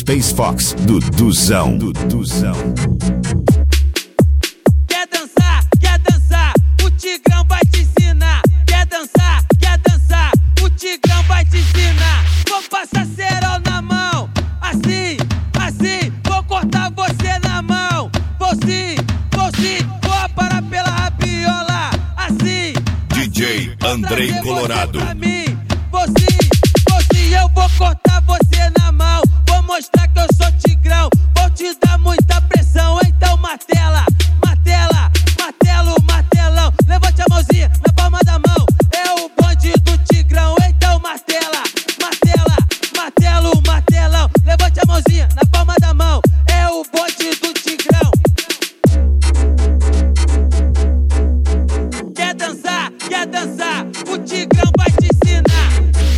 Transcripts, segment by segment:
Space Fox, Duduzão. Quer dançar, o Tigrão vai te ensinar. Quer dançar, o Tigrão vai te ensinar. Vou passar cerol na mão, assim, vou cortar você na mão. Vou sim, vou aparar pela rabiola, assim. DJ Andrei Colorado. Vou sim, eu vou cortar você na mão. Vou mostrar que eu sou Tigrão, vou te dar muita pressão. Então martelão. Levante a mãozinha na palma da mão. É o bonde do Tigrão, então martelão. Levante a mãozinha na palma da mão. É o bonde do Tigrão. Quer dançar, o Tigrão vai te ensinar.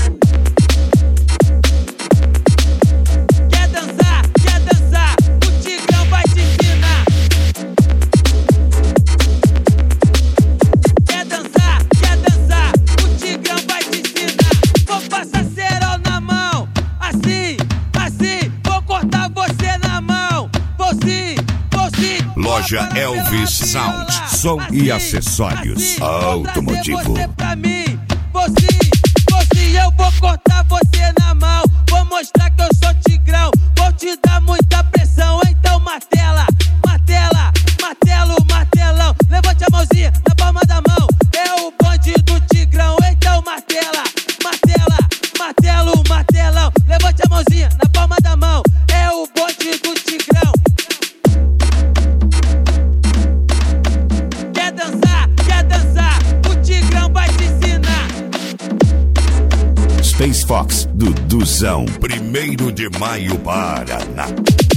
Quer dançar, o Tigrão vai te ensinar. Quer dançar, o Tigrão vai te ensinar. Vou passar cerol na mão, assim, vou cortar você na mão. Vou sim. Loja Elvis Sound, som e acessórios automotivo. Vou sim, eu vou cortar você na mão. Vou mostrar que eu sou Tigrão, vou te dar muita pressão. Então martelão. Levante a mãozinha na palma da mão. É o bonde do Tigrão, então martelão. Levante a mãozinha na palma da mão. É o bonde do Tigrão. Quer dançar, o Tigrão vai te ensinar. Space Fox, Duduzão. 1º de maio, Paraná.